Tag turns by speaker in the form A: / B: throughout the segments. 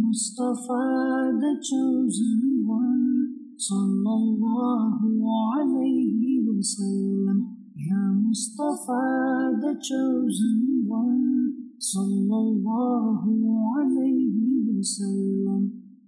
A: Mustafa, the chosen one, sallallahu alayhi wasallam. Ya Mustafa, the chosen one, sallallahu alayhi wasallam.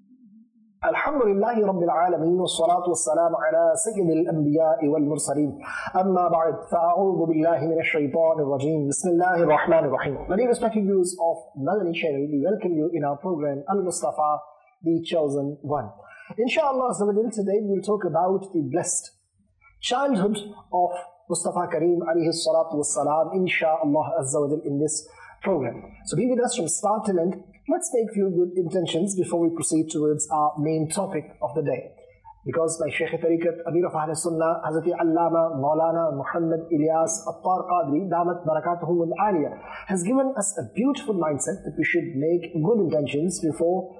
B: الحمد لله رب العالمين والصلاة والسلام على سيد الأنبياء والمرسلين أما بعد فأعوذ بالله من الشيطان الرجيم بسم الله الرحمن الرحيم. Very respected viewers of Madani channel, we welcome you in our program Al-Mustafa, the Chosen One. Inshallah, today we will talk about the blessed childhood of Mustafa Kareem alayhi salatu wassalam, inshallah azza wa jal, in this program. So be with us from start till end. Let's make few good intentions before we proceed towards our main topic of the day. Because my Shaykh Tariqat, Amir of Ahl Sunnah, Hazrat Allama, Maulana Muhammad Ilyas Attar Qadri, Damat Barakatuhu al-Aliyah, has given us a beautiful mindset that we should make good intentions before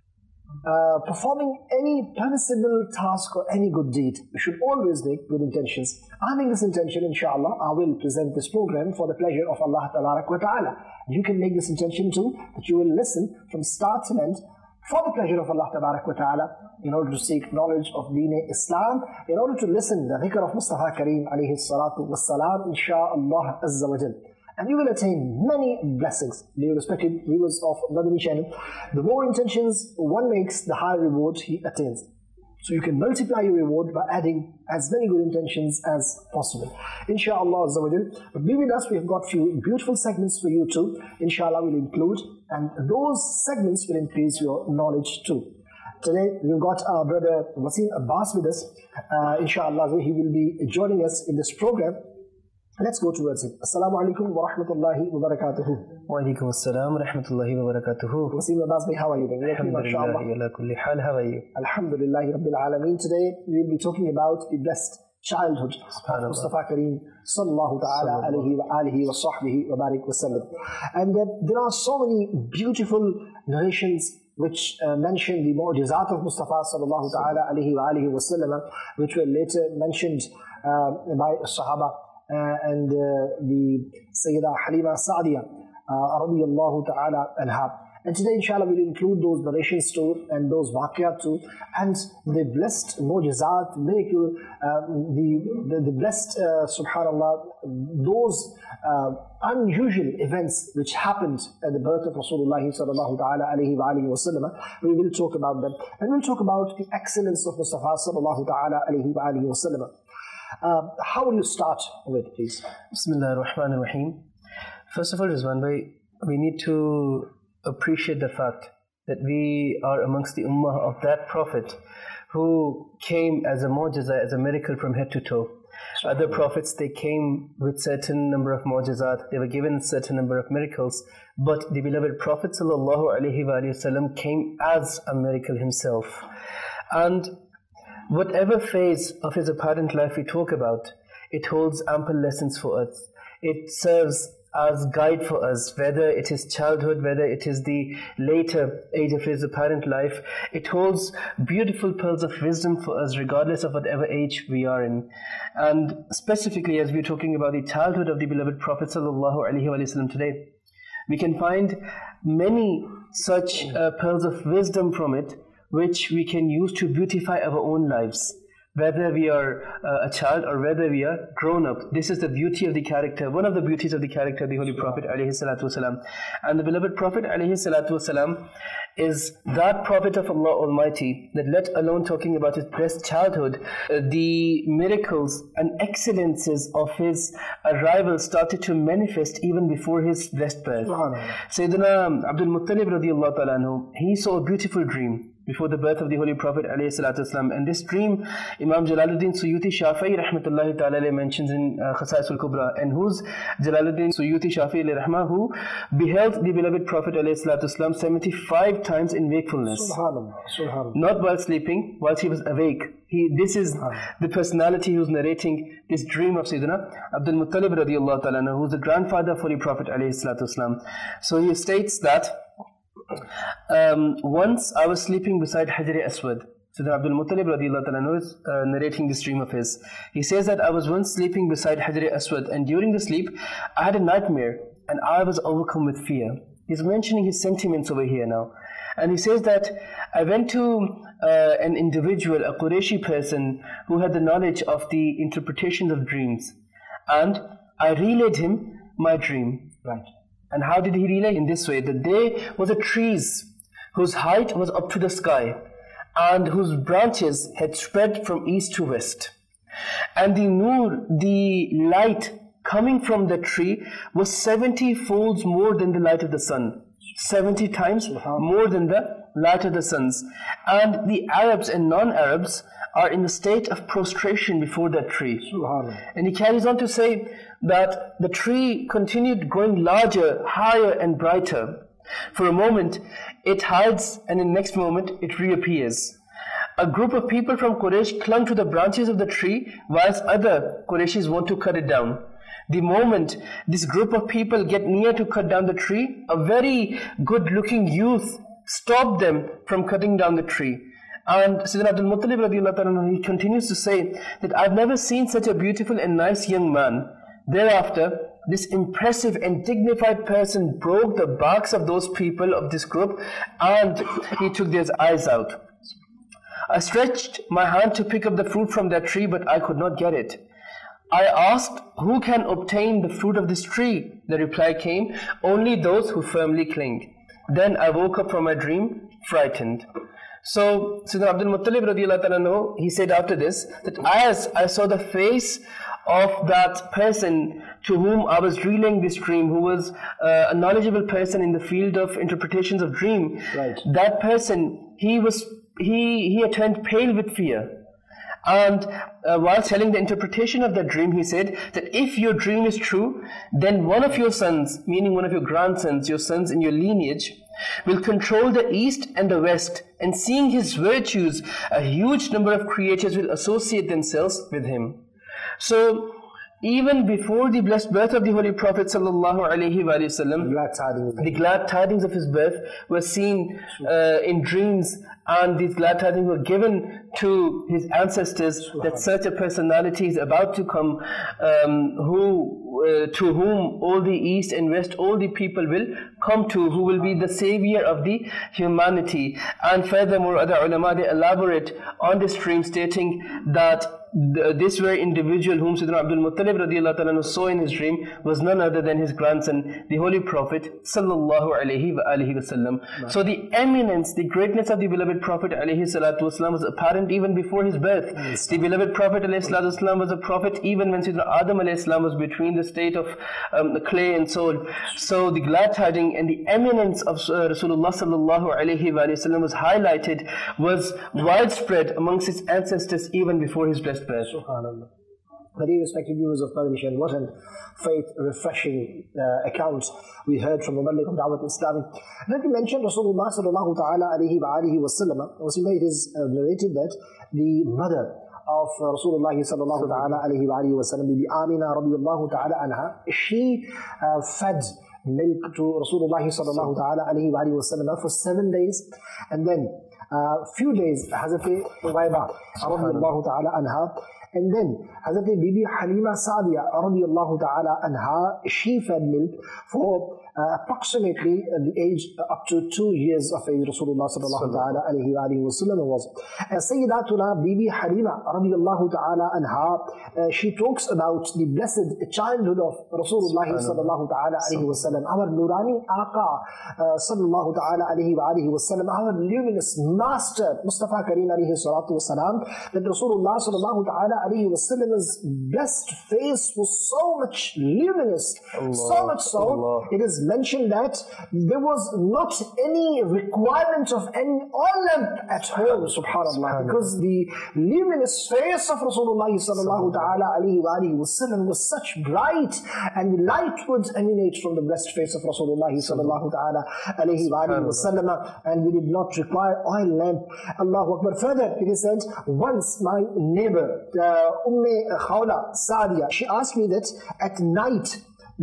B: performing any permissible task or any good deed. We should always make good intentions. Having this intention, inshallah, I will present this program for the pleasure of Allah Ta'ala. You can make this intention too, that you will listen from start to end for the pleasure of Allah Ta'ala, in order to seek knowledge of Deen Islam, in order to listen the dhikr of Mustafa Kareem alayhi salatu wassalam, inshallah azza wa jal. And you will attain many blessings. Dear respected viewers of Madani channel, the more intentions one makes, the higher reward he attains. So you can multiply your reward by adding as many good intentions as possible. Inshallah azza wa jal. But be with us, we have got few beautiful segments for you too. Inshallah we'll include, and those segments will increase your knowledge too. Today we've got our brother Wasim Abbas with us. Inshallah he will be joining us in this program. Let's go towards it. Assalamu alaikum wa rahmatullahi wa barakatuhu.
C: Wa alaikum assalam wa rahmatullahi wa barakatuhu.
B: Wasim Abbas, how are you doing?
C: Alhamdulillah, ala kulli hal, how are you?
B: Alhamdulillah Rabbil Alameen. Today we will be talking about the blessed childhood of Mustafa Kareem sallallahu ta'ala alayhi wa alihi wa sahbihi wa barik wa sallam. And there are so many beautiful narrations which mention the mu'jizat of Mustafa sallallahu ta'ala alayhi wa alihi wa sallam, which were later mentioned by Sahaba. And the Sayyidah Halima Sa'diyah radiyallahu ta'ala anha. And today inshallah we'll include those narrations too, and those waqiyat too, and the blessed mu'jizat, miracle, the blessed subhanallah, those unusual events which happened at the birth of Rasulullah sallallahu ta'ala alayhi wa alihi wa sallam. We will talk about them, and we'll talk about the excellence of Mustafa sallallahu ta'ala alayhi wa alihi wa sallam. How will you start with, please?
C: Bismillah ar-Rahman ar-Rahim. First of all, Rizwan bhai, we need to appreciate the fact that we are amongst the ummah of that prophet who came as a mu'jiza, as a miracle from head to toe. Other prophets, they came with certain number of mu'jizat, they were given certain number of miracles, but the beloved Prophet sallallahu alayhi wa sallam came as a miracle himself. And whatever phase of his apparent life we talk about, it holds ample lessons for us. It serves as guide for us, whether it is childhood, whether it is the later age of his apparent life. It holds beautiful pearls of wisdom for us, regardless of whatever age we are in. And specifically, as we're talking about the childhood of the beloved Prophet sallallahu alaihi wasallam today, we can find many such pearls of wisdom from it, which we can use to beautify our own lives, whether we are a child or whether we are grown up. This is the beauty of the character, one of the beauties of the character of the Holy Prophet alayhi salatu wasalam. And the beloved Prophet alayhi salatu wasalam is that Prophet of Allah Almighty, that let alone talking about his blessed childhood, the miracles and excellences of his arrival started to manifest even before his blessed birth. Sayyidina Abdul Muttalib radiyallahu ta'ala anhu, he saw a beautiful dream before the birth of the Holy Prophet ﷺ. And this dream, Imam Jalaluddin Suyuti Shafi'i rahmatullahi ta'ala mentions in Khasa'is al-Kubra, and whose Jalaluddin Suyuti Shafi'i rahmah, who beheld the beloved Prophet ﷺ 75 times in wakefulness.
B: Subhanallah.
C: Not while sleeping, whilst he was awake. This is the personality who's narrating this dream of Sayyidina Abdul Muttalib radiyallahu ta'ala, who's the grandfather of Holy Prophet ﷺ. So he states that once I was sleeping beside Hajar Aswad. So the Abdul Muttalib radiyallahu ta'ala is narrating this dream of his. He says that I was once sleeping beside Hajar Aswad, and during the sleep I had a nightmare and I was overcome with fear. He's mentioning his sentiments over here now. And he says that I went to an individual, a Qurayshi person who had the knowledge of the interpretation of dreams, and I relayed him my dream.
B: Right.
C: And how did he relay? In this way, that there was a trees whose height was up to the sky and whose branches had spread from east to west. And the nur, the light coming from the tree, was 70 folds more than the light of the sun. 70 times more than the light of the suns. And the Arabs and non-Arabs are in the state of prostration before that tree. And he carries on to say that the tree continued growing larger, higher and brighter. For a moment it hides, and in the next moment it reappears. A group of people from Quraysh clung to the branches of the tree, whilst other Qurayshis want to cut it down. The moment this group of people get near to cut down the tree, a very good-looking youth stopped them from cutting down the tree. And Sayyidina Abdul Muttalib radiallahu anhu, he continues to say that I've never seen such a beautiful and nice young man. Thereafter, this impressive and dignified person broke the backs of those people of this group, and he took their eyes out. I stretched my hand to pick up the fruit from that tree, but I could not get it. I asked, who can obtain the fruit of this tree? The reply came, only those who firmly cling. Then I woke up from my dream, frightened. So Sayyidina Abdul Muttalib radiallahu anhu, he said after this, that as I saw the face of that person to whom I was relaying this dream, who was a knowledgeable person in the field of interpretations of dream,
B: right.
C: That person, he had turned pale with fear. And while telling the interpretation of that dream, he said that if your dream is true, then one of your sons, meaning one of your grandsons, your sons in your lineage, will control the east and the west, and seeing his virtues, a huge number of creatures will associate themselves with him. So even before the blessed birth of the Holy Prophet sallallahu alaihi wasallam, the glad tidings of his birth were seen in dreams, and these glad tidings were given to his ancestors that such a personality is about to come, to whom all the east and west, all the people will come to, who will be the savior of the humanity. And furthermore, other ulama, they elaborate on this dream, stating that this very individual whom Sayyidina Abdul Muttalib radiallahu anhu saw in his dream was none other than his grandson, the Holy Prophet sallallahu alaihi wasallam. So the eminence, the greatness of the beloved Prophet alaihi salatu wasallam was apparent even before his birth. The beloved Prophet alaihi salatu wasallam was a prophet even when Sayyidina Adam alaihi salam was between the state of clay and soul. So the glad tidings and the eminence of Rasulullah sallallahu alaihi wasallam was highlighted, was widespread amongst his ancestors even before his blessed birth.
B: SubhanAllah. Very respected viewers of television, what a faith-refreshing account we heard from Muballigh of Dawat Islami. Like we mentioned, Rasulullah sallallahu ta'ala alayhi wa alihi wa sallam, it is narrated that the mother of Rasulullah sallallahu ta'ala alayhi wa alihi wa sallam, Bibi Amina radiyallahu ta'ala anha, she fed milk to Rasulullah sallallahu ta'ala alayhi wa alihi wa sallam for 7 days, and then few days Hazrat Ubayba radiyallahu ta'ala anha, and then Hazrat Bibi Halima Sa'diya radiyallahu ta'ala anha, she fed milk for approximately the age up to 2 years of age. Rasulullah sallallahu ta'ala alayhi wa alihi wa sallam was. Sayyidatuna Bibi Halima radiyallahu ta'ala anha, she talks about the blessed childhood of Rasulullah sallallahu ta'ala alayhi wa sallam, our Nurani Aqa sallallahu ta'ala alayhi wa alihi wa sallam, our luminous master Mustafa Kareem alayhi salatu wa salam, that Rasulullah sallallahu ta'ala alayhi wa sallam's blessed face was so much luminous, so much so, it is mentioned that there was not any requirement of any oil lamp at home, subhanAllah, because the luminous face of Rasulullah sallallahu ta'ala alayhi wa alihi wa sallam was such bright, and the light would emanate from the blessed face of Rasulullah sallallahu ta'ala alayhi wa alihi wa sallam, and we did not require oil lamp. Allahu Akbar. Further, it is said, once my neighbor, Khawla Sa'diya, she asked me that at night, that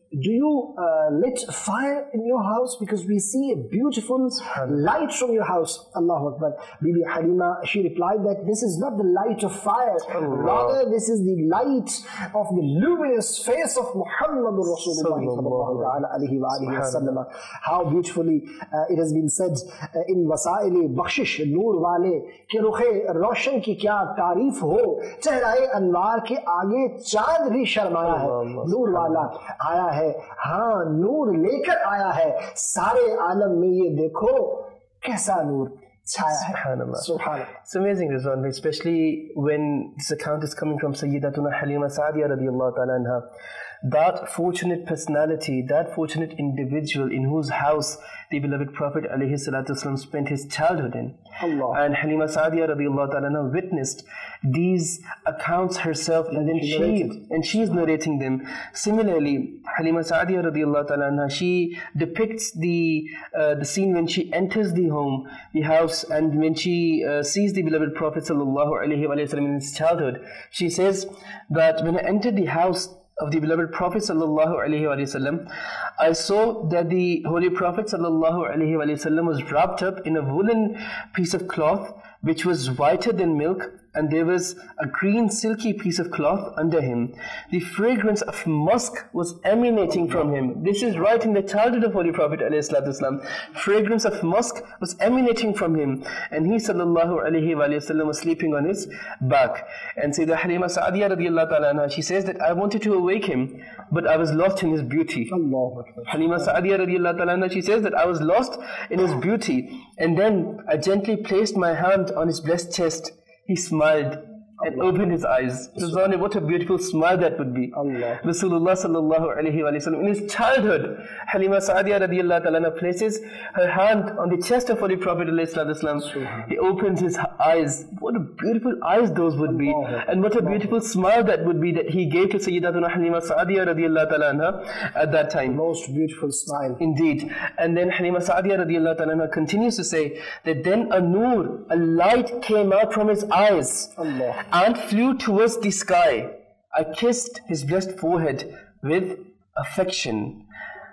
B: do you lit fire in your house? Because we see a beautiful light from your house. Allahu Akbar. Bibi Halima, she replied that this is not the light of fire. Rather, this is the light of the luminous face of Muhammadur Rasulullah sallallahu alayhi wa sallam. How beautifully it has been said in Wasail-e Bakhshish, Noor Wale, ke rukhe roshan ki kya tareef ho, chehrae anwar ke aage chand bhi sharmaya hai. Noor wala आया है, हाँ नूर लेकर आया है, सारे आलम में ये देखो कैसा नूर छाया है. Subhanallah.
C: It's amazing, Rizwan, especially when this account is coming from Sayyidatuna Halima Sa'diya radiyallahu ta'ala anha. That fortunate personality, that fortunate individual in whose house the beloved Prophet alayhi salatu wasalam spent his childhood in.
B: Allah.
C: And Halima Sa'diya radiyallahu ta'ala anha witnessed these accounts herself, and then she's narrating them. Similarly, Halima Sa'diya radiyallahu ta'ala anha, she depicts the scene when she enters the home, the house, and when she sees the beloved Prophet sallallahu alayhi wa sallam in his childhood. She says that when I entered the house of the beloved Prophet sallallahu alaihi wasallam, I saw that the Holy Prophet sallallahu alaihi wasallam was wrapped up in a woolen piece of cloth which was whiter than milk, and there was a green silky piece of cloth under him. The fragrance of musk was emanating from him. This is right in the childhood of Holy Prophet ﷺ. Fragrance of musk was emanating from him, and he sallallahu alaihi wasallam was sleeping on his back. And Sayyidah Halima Sa'diya radiyallahu ta'ala anha, she says that I wanted to awake him, but I was lost in his beauty. Halima Sa'diya radiyallahu ta'ala anha, she says that I was lost in his beauty, and then I gently placed my hand on his blessed chest. He smiled and opened his eyes. Rizwan, what a beautiful smile that would be. Rasulullah sallallahu alayhi wa sallam, in his childhood, Halima Sa'diya radiyallahu ta'ala places her hand on the chest of Holy Prophet alayhi sallam. He opens his eyes. What a beautiful eyes those would be. And what a beautiful smile that would be that he gave to Sayyidatuna Halima Sa'diya radiyallahu ta'ala at that time.
B: Most beautiful smile.
C: Indeed. And then Halima Sa'diya radiyallahu ta'ala continues to say that then a noor, a light came out from his eyes and flew towards the sky. I kissed his blessed forehead with affection.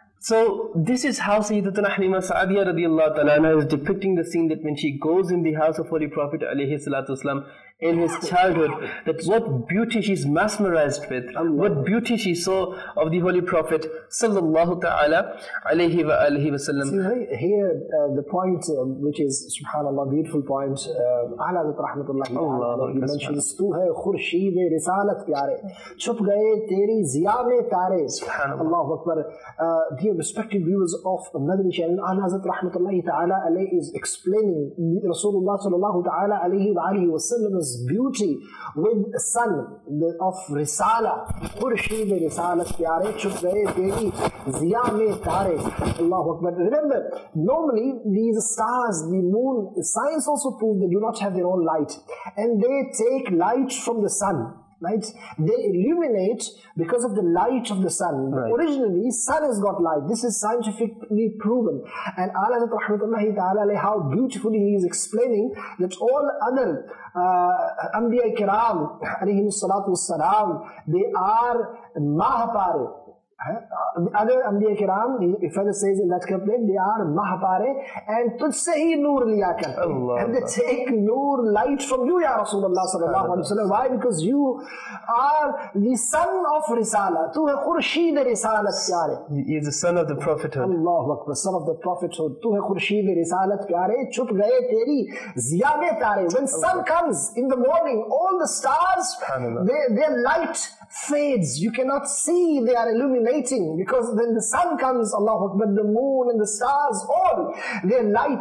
C: So this is how Sayyidatuna Halima Sa'diya radiyallahu ta'ala is depicting the scene that when she goes in the house of Holy Prophet alayhi salatu wasalam in his childhood, that what beauty she's mesmerized with, what beauty she saw of the Holy Prophet sallallahu ta'ala alayhi wa alihi wa sallam.
B: See, here the point which is, subhanallah, beautiful point, Ala rahmatullahi ta'ala, he mentions, Tu hai khurshid risalat pyare, chup gaye teri ziya mein tare. Allahu Akbar. Dear respected viewers of Madani channel, Ala rahmatullahi ta'ala alayhi is explaining Rasulullah sallallahu ta'ala alayhi wa alihi wa sallam's beauty with the sun of Risala. Khurshid risalat pyare, chup gaye teri ziya mein tare. Allahu Akbar. Remember, normally these stars, the moon, science also proves they do not have their own light, and they take light from the sun. Right? They illuminate because of the light of the sun. Right. Originally, sun has got light. This is scientifically proven. And Allah rahmatullahi ta'ala, how beautifully he is explaining that all other Anbiya Kiram, alayhimu salatu wassalam, they are mahapare. Other Anbiya Kiram, if further says in that couplet, they are mahapare, and tujhse hi noor liya karte. And they take noor, light from you, Ya Rasulullah sallallahu alaihi wasallam. Why? Because you are the son of Risala. Tu hai khurshid risalat pyare.
C: He is the son of the prophethood.
B: Allahu Akbar, son of the prophethood. Tu hai khurshid risalat pyare, chup gaye teri ziya mein tare. When sun comes in the morning, all the stars, their light fades. You cannot see, they are illuminating, because when the sun comes, Allahu Akbar, the moon and the stars, all their light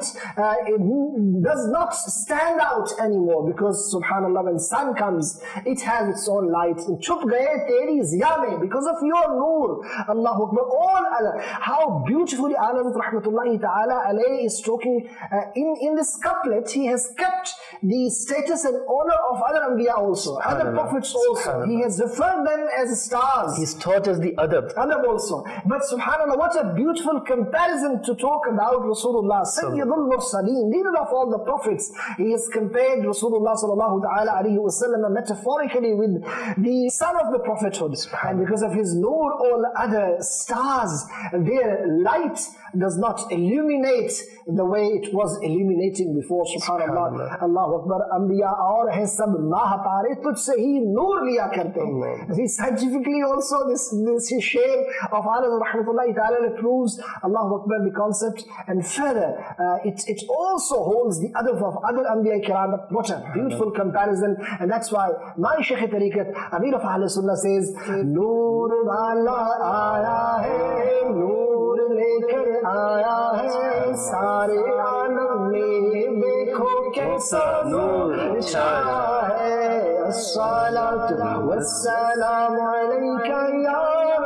B: does not stand out anymore, because subhanallah, when sun comes, it has its own light. Chup gaye teri ziya mein, because of your noor. Allahu Akbar. All other, how beautifully Allah rahmatullahi ta'ala alayhi is talking in this couplet. He has kept the status and honor of other Anbiya also, other prophets also. He has referred regard them as stars.
C: He's taught us the adab.
B: Adab also. But subhanAllah, what a beautiful comparison to talk about Rasulullah, Sayyidul Mursaleen, leader of all the prophets. He has compared Rasulullah sallallahu ta'ala alayhi wa sallam metaphorically with the son of the prophethood. And because of his nur, all other stars, their light does not illuminate the way it was illuminating before. Subhanallah. Allahu Akbar. Anbiya aur hai sab maah tare tujh se hi noor liya karte hain. See, scientifically also this share of Anas rahmatullahi ta'ala proves, Allahu Akbar, the concept. And further, it also holds the adab of other Anbiya kiram. What a beautiful comparison. And that's why my Shaykh Tariqat, Amir of Ahl Sunnah, says, Noor wala aaya hai, noor lekar aaya hai, sare aalam mein dekho kaisa noor chhaya hai. As-salatu was-salamu alayka ya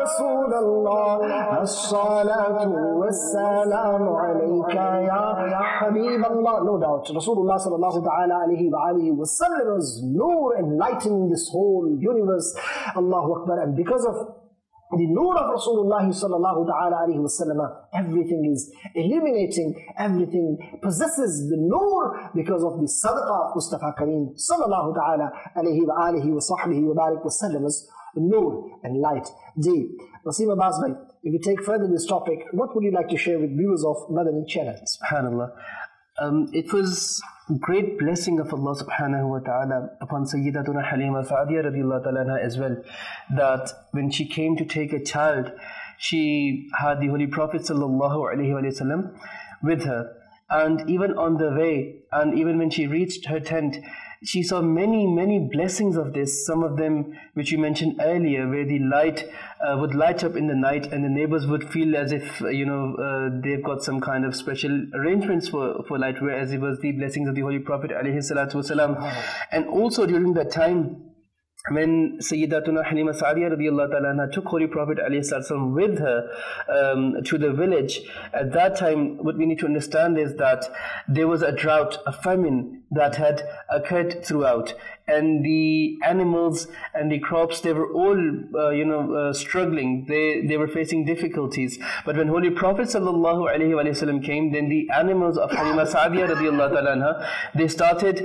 B: Rasulallah, as-salatu was-salamu alayka ya Habib Allah. No doubt, Rasulullah sallallahu ta'ala alayhi wa alihi wa sallam was noor enlightening this whole universe. Allahu Akbar. And because of the nur of Rasulullah sallallahu ta'ala alayhi wa sallam, everything is illuminating, everything possesses the nur because of the sadaqah of Mustafa Kareem sallallahu ta'ala alayhi wa alihi wa sahbihi wa barik wa sallam's nur and light. Ji, Wasim Abbas bhai, if we take further this topic, what would you like to share with viewers of Madani channel?
C: SubhanAllah. It was great blessing of Allah subhanahu wa ta'ala upon Sayyidatuna Halima Sa'adiyya radiallahu ta'ala anha as well, that when she came to take a child, she had the Holy Prophet sallallahu alaihi wasallam with her. And even on the way, and even when she reached her tent, she saw many blessings of this. Some of them which you mentioned earlier, where the light would light up in the night, and the neighbors would feel as if they've got some kind of special arrangements for light, whereas it was the blessings of the Holy Prophet alayhi salatu wasalam. And also during that time, when Sayyidatuna Halima Sa'adiyya radiallahu ta'ala anha took Holy Prophet alayhi salatu with her to the village, at that time what we need to understand is that there was a drought, a famine that had occurred throughout, and the animals and the crops, they were all struggling. They were facing difficulties. But when Holy Prophet sallallahu alaihi wasallam came, then the animals of Halima Sa'adiyya radiallahu ta'ala anha, they started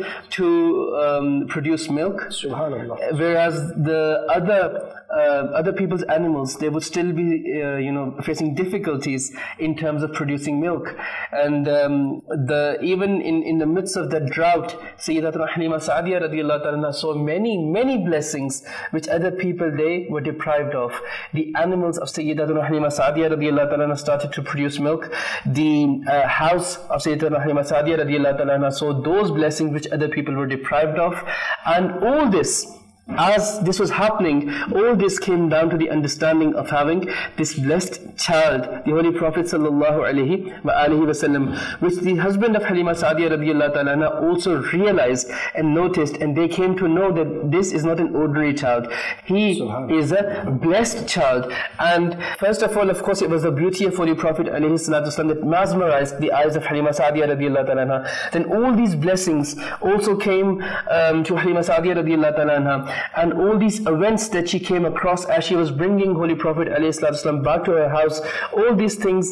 C: to produce milk. Subhanallah. Whereas the other people's animals, they would still be facing difficulties in terms of producing milk. And even in the midst of that drought, Sayyidatuna Halima Sa'adiyya radiallahu ta'ala anha saw many blessings which other people, they were deprived of. The animals of Sayyidatuna Halima Sa'adiyya radiallahu ta'ala anha started to produce milk. The house of Sayyidatuna Halima Sa'adiyya radiallahu ta'ala anha saw those blessings which other people were deprived of. And all this, as this was happening, all this came down to the understanding of having this blessed child, the Holy Prophet sallallahu alaihi wasallam, which the husband of Halima Sa'adiyya radiallahu ta'ala anha also realized and noticed, and they came to know that this is not an ordinary child. He is a blessed child. And first of all, of course, it was the beauty of Holy Prophet alayhi salatu wasallam that mesmerized the eyes of Halima Sa'adiyya radiallahu ta'ala anha. Then all these blessings also came to Halima Sa'adiyya radiallahu ta'ala anha. And all these events that she came across as she was bringing Holy Prophet ﷺ back to her house, all these things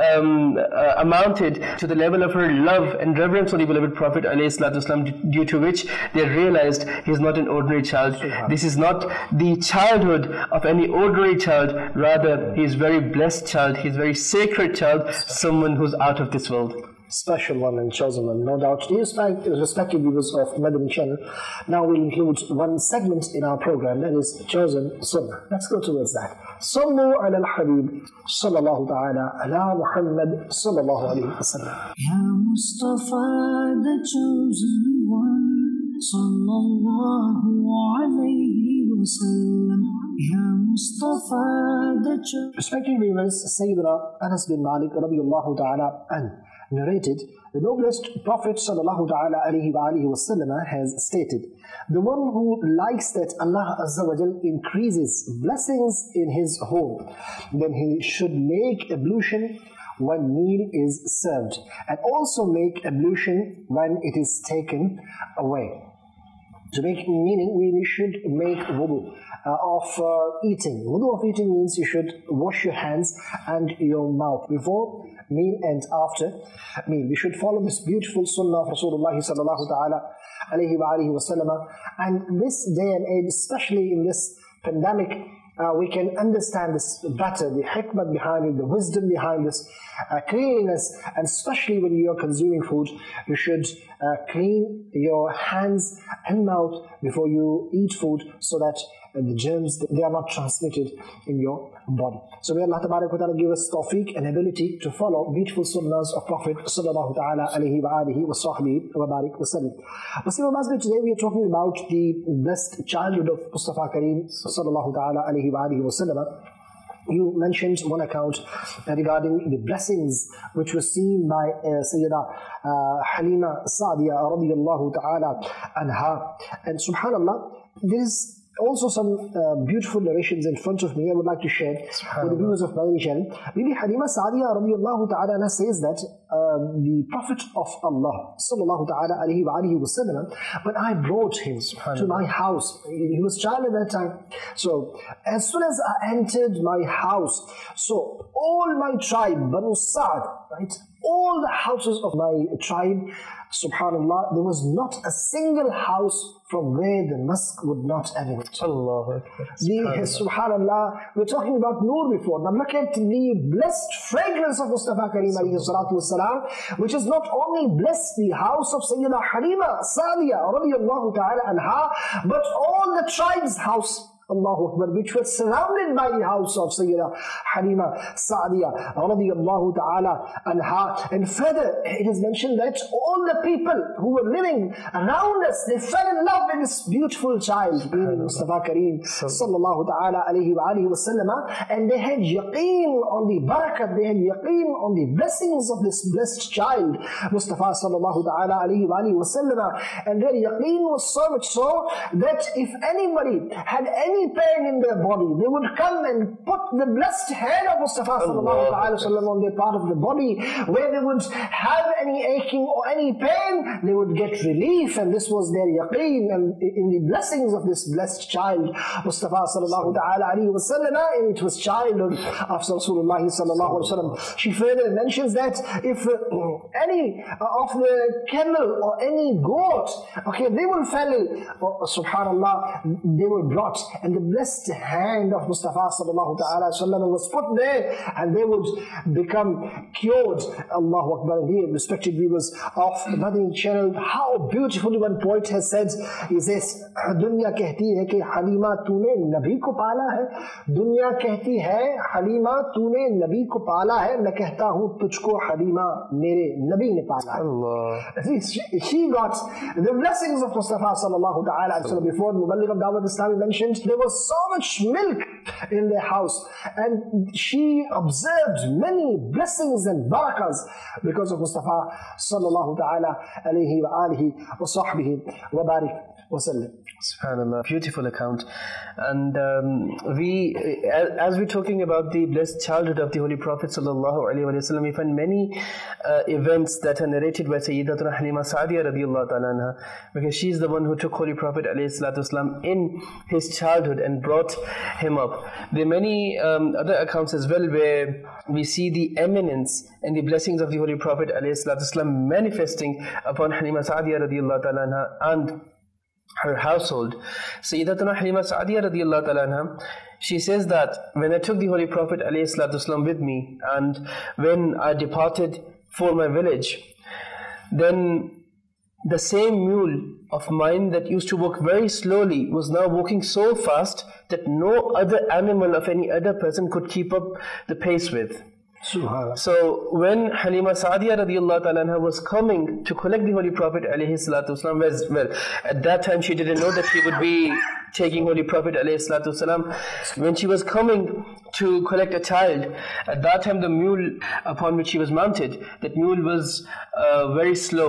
C: amounted to the level of her love and reverence for the beloved Prophet ﷺ, due to which they realized he is not an ordinary child. This is not the childhood of any ordinary child, rather he is a very blessed child, he is a very sacred child, someone who's out of this world.
B: Special one and chosen one, no doubt. Dear respected viewers of Madani channel, now we'll include one segment in our program, that is Chosen Sunnah. Let's go towards that. Sallu ala al-Habib sallallahu ta'ala ala Muhammad sallallahu alayhi wa sallam.
A: Ya Mustafa, the chosen one, sallallahu alayhi wa sallam. Ya Mustafa, the chosen.
B: Respected viewers, Sayyidina Anas bin Malik radiyallahu ta'ala an narrated, the noblest Prophet sallallahu ta'ala alayhi wa alihi wa sallam has stated, the one who likes that Allah Azza wa Jal increases blessings in his home, then he should make ablution when meal is served, and also make ablution when it is taken away. Meaning we should make wudu of eating. Wudu of eating means you should wash your hands and your mouth before meal and after meal. We should follow this beautiful sunnah of Rasulullah sallallahu ta'ala alayhi wa alihi wa sallam. And this day and age, especially in this pandemic, we can understand this better, the hikmah behind it, the wisdom behind this, cleanliness, and especially when you are consuming food, you should clean your hands and mouth before you eat food so that the germs, they are not transmitted in your body. So may Allah Tabarak wa Ta'ala give us tawfiq and ability to follow beautiful sunnahs of Prophet sallallahu ta'ala alayhi wa alihi wa sahbihi wa barik wa sallam. Today we are talking about the blessed childhood of Mustafa Kareem sallallahu ta'ala alayhi wa alihi wa sallam. You mentioned one account regarding the blessings which were seen by Sayyida Halima Sa'diya radiyallahu ta'ala anha. And subhanallah, there is also some beautiful narrations in front of me I would like to share with the viewers of Madani channel. Bibi Halima Sa'diya radiyallahu ta'ala anha says that the Prophet of Allah sallallahu ta'ala alayhi wa alihi wa sallam, when I brought him to my house, he was a child at that time. So as soon as I entered my house, so all my tribe, Banu Sa'd, right, all the houses of my tribe, subhanallah, there was not a single house from where the musk would not emanate. Subhanallah, we're talking about Noor before. Now look at the blessed fragrance of Mustafa Kareem alayhi salatu wasalam, which has not only blessed the house of Sayyida Halima Sa'diya radiyallahu ta'ala anha, but all the tribe's house, Allahu Akbar, which was surrounded by the house of Sayyida Halima Sa'diya radiyallahu ta'ala anha. And further, it is mentioned that all the people who were living around us, they fell in love with this beautiful child, meaning Mustafa Kareem sallallahu ta'ala alayhi wa alihi wa sallam, and they had yaqeen on the barakat, they had yaqeen on the blessings of this blessed child, Mustafa sallallahu ta'ala alayhi wa alihi wa sallam. And their yaqeen was so much so that if anybody had any pain in their body, they would come and put the blessed hand of Mustafa sallallahu ta'ala sallam on their part of the body. Where they would have any aching or any pain, they would get relief, and this was their yaqeen and in the blessings of this blessed child, Mustafa sallallahu ta'ala alayhi wa sallam. And it was childhood of Rasulullah sallallahu alayhi wa sallam. She further mentions that if any of the camel or any goat, okay, they will fell, subhanallah, they were brought, and the blessed hand of Mustafa sallallahu ta'ala sallam was put there, and they would become cured. Allahu Akbar. Dear respected viewers of Madani channel, how beautifully one poet has said, he says, दुनिया कहती है कि हलीमा तूने नबी को पाला है, दुनिया कहती है हलीमा तूने नबी को पाला है, मैं कहता हूँ तुझको हलीमा मेरे नबी ने पाला है. She got the blessings of Mustafa sallallahu ta'ala. So before Muballigh of Dawat Islam mentioned, there was so much milk in their house, and she observed many blessings and barakas because of Mustafa sallallahu ta'ala alayhi wa alihi wa sahbihi wa barik wa sallam.
C: SubhanAllah, beautiful account. And as we're talking about the blessed childhood of the Holy Prophet sallallahu alaihi wasallam, we find many events that are narrated by Sayyidatuna Halima Sa'diya radiyallahu ta'ala anha, because she's the one who took Holy Prophet alayhi salatu wasallam in his childhood and brought him up. There are many other accounts as well where we see the eminence and the blessings of the Holy Prophet alayhi salatu wasallam manifesting upon Halima Sa'diya radiyallahu ta'ala anha and her household. Sayyidatuna Halima Sa'diya radiyallahu ta'ala anha, she says that when I took the Holy Prophet alayhi salatu wasallam with me, and when I departed for my village, then the same mule of mine that used to walk very slowly was now walking so fast that no other animal of any other person could keep up the pace with. So when Halima Sa'diya radiyallahu ta'ala anha was coming to collect the Holy Prophet alayhi salatu wasalam, well, at that time she didn't know that she would be taking Holy Prophet alayhi salatu wasalam. When she was coming to collect a child, at that time the mule upon which she was mounted, that mule was very slow.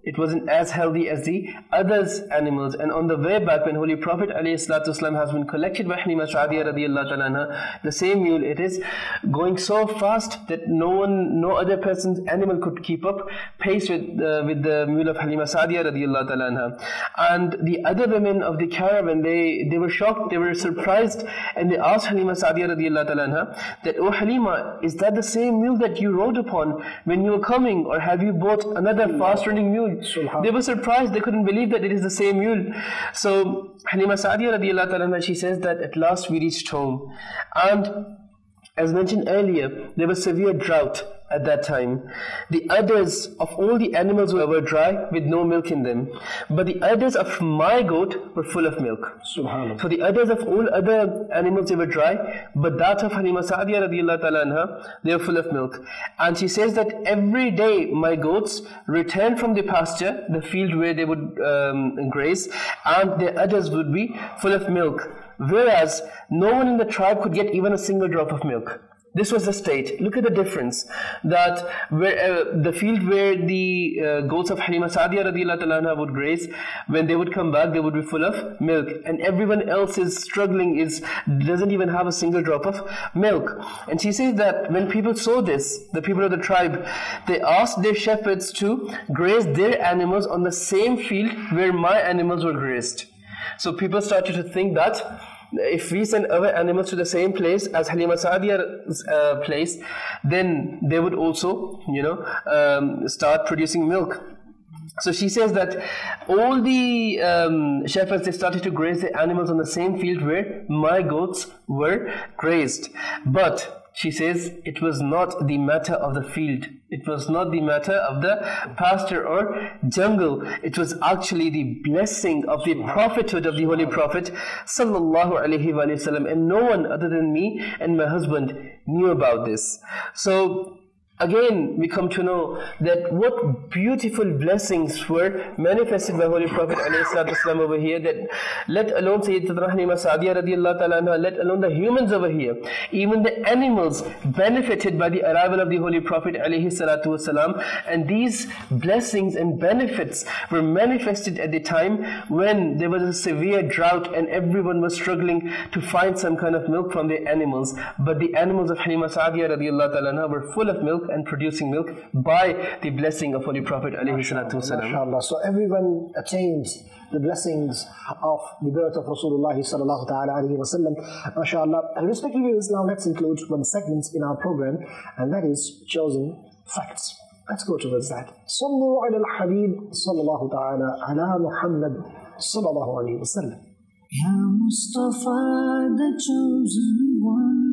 C: it wasn't as healthy as the others animals. And on the way back, when Holy Prophet ﷺ has been collected by Halima Sa'diyah radiallahu ta'ala anha, the same mule, it is going so fast that no other person's animal could keep up pace with the mule of Halima Sa'diyah radiallahu ta'ala anha. And the other women of the caravan, they were shocked, they were surprised, and they asked Halima Sa'diyah radiallahu ta'ala anha that, "Oh Halima, is that the same mule that you rode upon when you were coming, or have you bought another fast-running mule?" They were surprised, they couldn't believe that it is the same mule. So Halima Sa'diyah radiallahu ta'ala anha, she says that at last we reached home. And as mentioned earlier, there was severe drought at that time. The udders of all the animals were dry with no milk in them. But the udders of my goat were full of milk. So the udders of all other animals, they were dry, but that of Halima Sa'diyah radiallahu ta'ala anha, they were full of milk. And she says that every day my goats returned from the pasture, the field where they would graze, and their udders would be full of milk. Whereas no one in the tribe could get even a single drop of milk. This was the state. Look at the difference. That the field where the goats of Halima Sa'diyah radiallahu ta'ala anha would graze, when they would come back, they would be full of milk. And everyone else is struggling, doesn't even have a single drop of milk. And she says that when people saw this, the people of the tribe, they asked their shepherds to graze their animals on the same field where my animals were grazed. So people started to think that if we send our animals to the same place as Halima Sa'diyah's place, then they would also, start producing milk. So she says that all the shepherds, they started to graze their animals on the same field where my goats were grazed. But she says it was not the matter of the field. It was not the matter of the pasture or jungle. It was actually the blessing of the prophethood of the Holy Prophet sallallahu alaihi wasallam. And no one other than me and my husband knew about this. So again, we come to know that what beautiful blessings were manifested by Holy Prophet ﷺ over here, that let alone Sayyidatuna Halima Sa'diyah radiallahu ta'ala anha, let alone the humans over here, even the animals benefited by the arrival of the Holy Prophet ﷺ. And these blessings and benefits were manifested at the time when there was a severe drought and everyone was struggling to find some kind of milk from their animals. But the animals of Halima Sa'diyah radiallahu ta'ala anha were full of milk and producing milk by the blessing of Holy Prophet ﷺ.
B: So everyone attained the blessings of the birth of Rasulullah sallallahu ta'ala alayhi wa sallam. MashaAllah. And respected viewers, now let's include one segment in our program, and that is chosen facts. Let's go towards that. Sallu ala al-Habib sallallahu ta'ala ala Muhammad sallallahu alayhi wa sallam.
A: Ya Mustafa, the chosen one,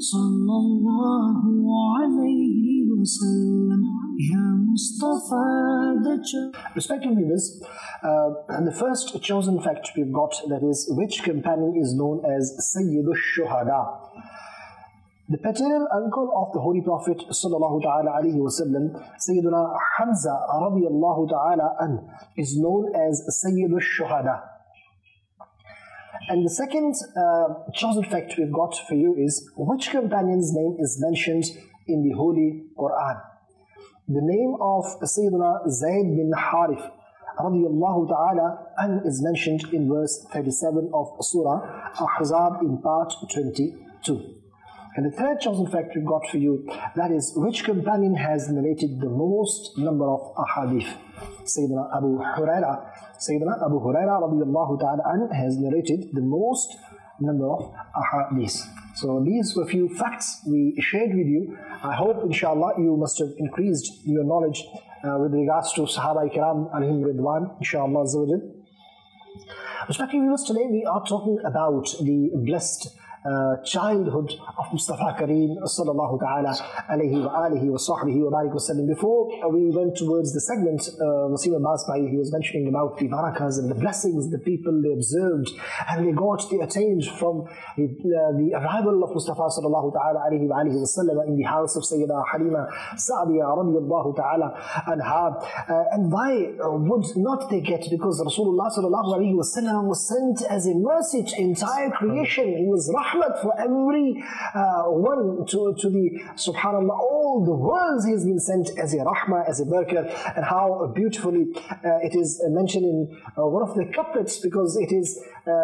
A: sallallahu alayhi wa sallam. Ya Mustafa, the chosen.
B: Respected viewers, the first chosen fact we've got, that is, which companion is known as Sayyidush Shuhada? The paternal uncle of the Holy Prophet sallallahu ta'ala alayhi wa sallam, Sayyiduna Hamza radiyallahu ta'ala an, is known as Sayyidush Shuhada. And the second chosen fact we've got for you is, which companion's name is mentioned in the Holy Quran? The name of Sayyidina Zayd bin Harith radiyallahu ta'ala an is mentioned in verse 37 of Surah Ahzab in part 22. And the third chosen fact we've got for you, that is, which companion has narrated the most number of ahadith? Sayyidina Abu Huraira radiyallahu ta'ala an has narrated the most number of ahadith. So these were few facts we shared with you. I hope, inshallah, you must have increased your knowledge with regards to Sahaba Kiram alayhim Ridwan, inshallah azza wa jal. Respected viewers, today we are talking about the blessed childhood of Mustafa Kareem sallallahu ta'ala alayhi wa alihi wa sahbihi wa barik wa sallam. Before we went towards the segment, Wasim Abbas Bhai, he was mentioning about the barakas and the blessings the people they observed and they attained from the arrival of Mustafa sallallahu ta'ala alayhi wa alihi wa sallam in the house of Sayyida Halima Sa'diyah radiyallahu ta'ala anha. And why would not they get? Because Rasulullah sallallahu alayhi wa sallam was sent as a mercy to entire creation. He was rahmah rahmat for every one to the, subhanAllah, all the worlds He has been sent as a rahmah, as a barakah, and how beautifully it is mentioned in one of the couplets, because it is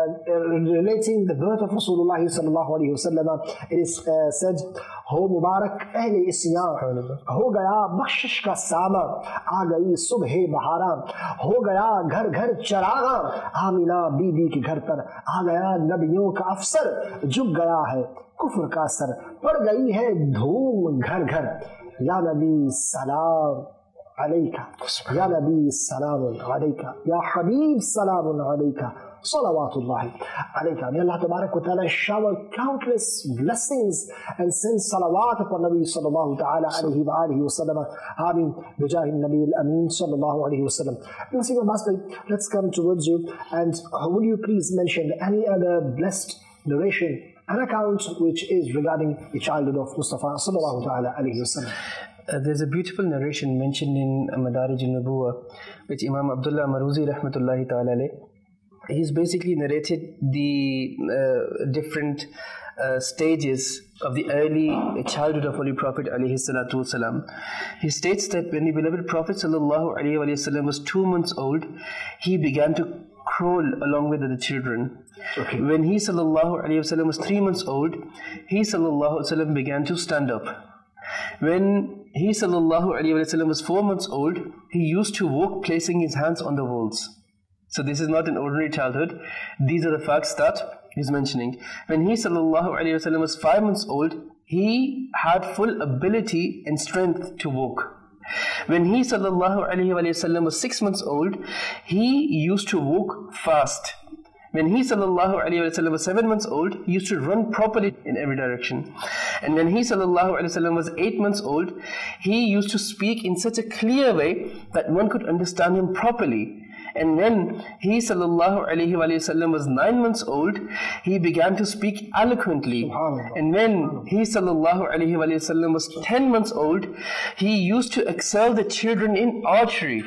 B: relating the birth of Rasulullah sallallahu alaihi wasallam. It is said, "Ho Mubarak ahle isyan, ho gaya bakhshish ka sama, aa gayi subh baharan, ho gaya ghar ghar charaga, Amina बीबी के घर पर आ गया नबियों का अफसर, झुक गया है कुफ्र का असर, पड़ गई है धूम घर घर, या नबी सलाम अलैका, या नबी सलाम अलैका, या हबीब सलाम अलैका, salawatullahi alayka." May Allah Tabarak wa Ta'ala shower countless blessings and send salawat upon Nabi sallallahu ta'ala alayhi wa alihi wa sallam. Ameen. Bijahi Nabi al-Ameen sallallahu alayhi wa sallam. Let's come towards you, and will you please mention any other blessed narration, an account which is regarding the childhood of Mustafa sallallahu ta'ala alayhi wa sallam.
C: There's a beautiful narration mentioned in Madarij al-Nubuwah, which Imam Abdullah Maruzi rahmatullahi ta'ala alayh, he's basically narrated the different stages of the early childhood of Holy Prophet alayhi salatu wasalam. He states that when the beloved Prophet sallallahu alayhi wa sallam was 2 months old, he began to crawl along with the children.
B: Okay.
C: When he sallallahu alayhi wa sallam was 3 months old, he sallallahu alayhi wa sallam began to stand up. When he sallallahu alayhi wa sallam was 4 months old, he used to walk placing his hands on the walls. So this is not an ordinary childhood. These are the facts that he's mentioning. When he sallallahu alayhi wa sallam was 5 months old, he had full ability and strength to walk. When he sallallahu alayhi wa sallam was 6 months old, he used to walk fast. When he sallallahu alayhi wa sallam was 7 months old, he used to run properly in every direction. And when he sallallahu alayhi wa sallam was 8 months old, he used to speak in such a clear way that one could understand him properly. And when he sallallahu alayhi wa sallam was 9 months old, he began to speak eloquently. And when he sallallahu alayhi wa sallam was 10 months old, he used to excel the children in archery.